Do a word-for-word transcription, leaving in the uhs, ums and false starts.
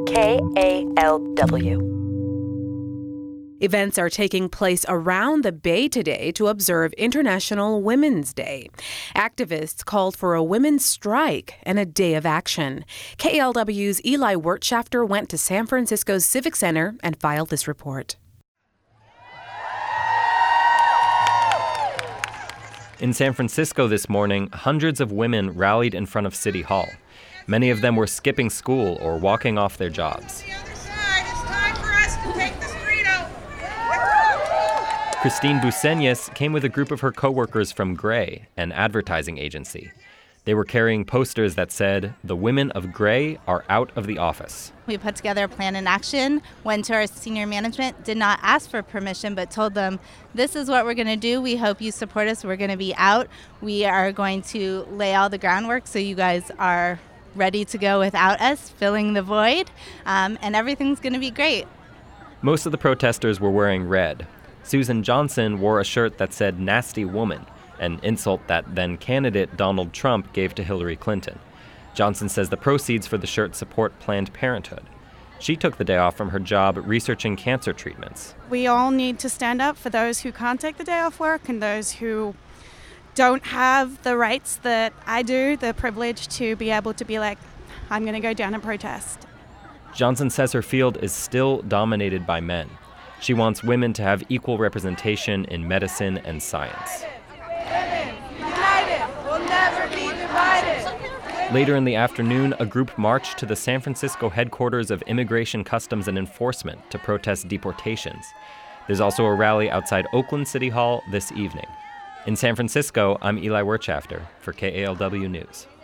K A L W. Events are taking place around the Bay today to observe International Women's Day. Activists called for a women's strike and a day of action. K A L W's Eli Wirtschafter went to San Francisco's Civic Center and filed this report. In San Francisco this morning, hundreds of women rallied in front of City Hall. Many of them were skipping school or walking off their jobs. Christine Busenyes came with a group of her coworkers from Gray, an advertising agency. They were carrying posters that said, "The women of Gray are out of the office." We put together a plan in action, went to our senior management, did not ask for permission, but told them, this is what we're going to do. We hope you support us. We're going to be out. We are going to lay all the groundwork so you guys are ready to go without us, filling the void, um, and everything's going to be great. Most of the protesters were wearing red. Susan Johnson wore a shirt that said "Nasty Woman," an insult that then-candidate Donald Trump gave to Hillary Clinton. Johnson says the proceeds for the shirt support Planned Parenthood. She took the day off from her job researching cancer treatments. We all need to stand up for those who can't take the day off work and those who don't have the rights that I do, the privilege to be able to be like, I'm going to go down and protest. Johnson says her field is still dominated by men. She wants women to have equal representation in medicine and science. Women, united, will never be divided. Later in the afternoon, a group marched to the San Francisco headquarters of Immigration Customs and Enforcement to protest deportations. There's also a rally outside Oakland City Hall this evening. In San Francisco, I'm Eli Wirtschafter for K A L W News.